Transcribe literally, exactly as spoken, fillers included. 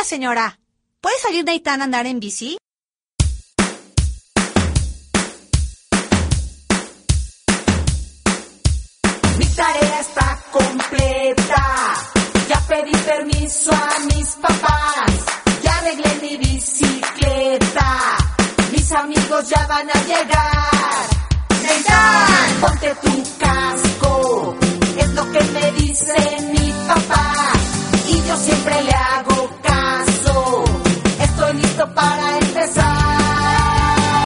señora. ¿Puede salir Neitán a andar en bici? Mi tarea está completa. Ya pedí permiso a mis papás. Ya arreglé mi bicicleta. Mis amigos ya van a llegar. Neitán, ponte tu casco. Es lo que me dice mi